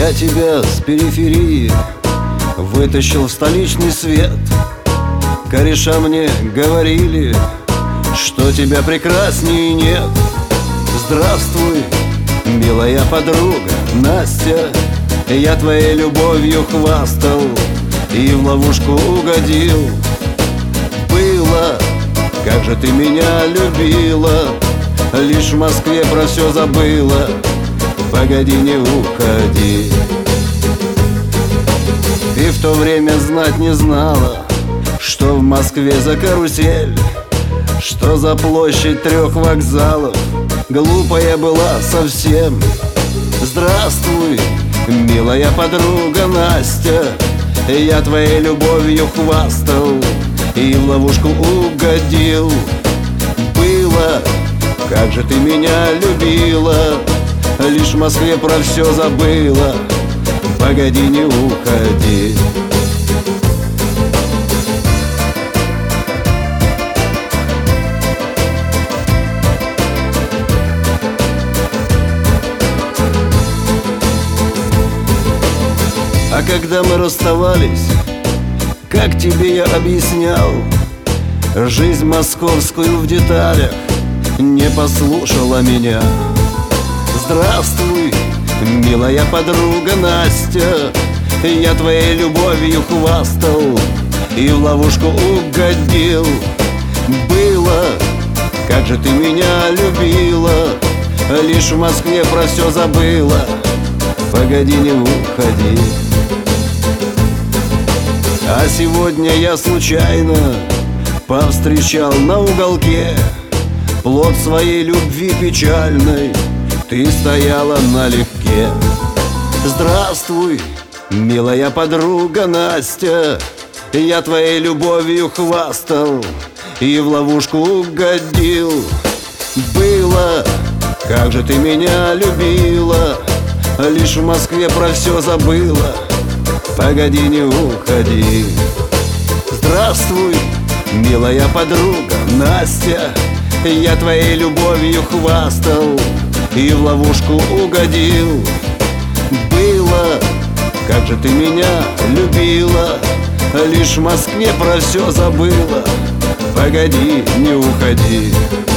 Я тебя с периферии вытащил в столичный свет. Кореша мне говорили, что тебя прекрасней нет. Здравствуй, милая подруга Настя. Я твоей любовью хвастал и в ловушку угодил. Было, как же ты меня любила, лишь в Москве про все забыла. Погоди, не уходи. Ты в то время знать не знала, что в Москве за карусель, что за площадь 3 вокзалов. Глупая была совсем. Здравствуй, милая подруга Настя. Я твоей любовью хвастал и в ловушку угодил. Было, как же ты меня любила, лишь в Москве про все забыла. Погоди, не уходи. А когда мы расставались, как тебе я объяснял, жизнь московскую в деталях не послушала меня. Здравствуй, милая подруга Настя. Я твоей любовью хвастал и в ловушку угодил. Было, как же ты меня любила, лишь в Москве про все забыла. Погоди, не уходи. А сегодня я случайно повстречал на уголке плод своей любви печальной. Ты стояла налегке. Здравствуй, милая подруга Настя. Я твоей любовью хвастал и в ловушку угодил. Было, как же ты меня любила, лишь в Москве про все забыла. Погоди, не уходи. Здравствуй, милая подруга Настя. Я твоей любовью хвастал и в ловушку угодил. Было, как же ты меня любила, лишь в Москве про все забыла. Погоди, не уходи.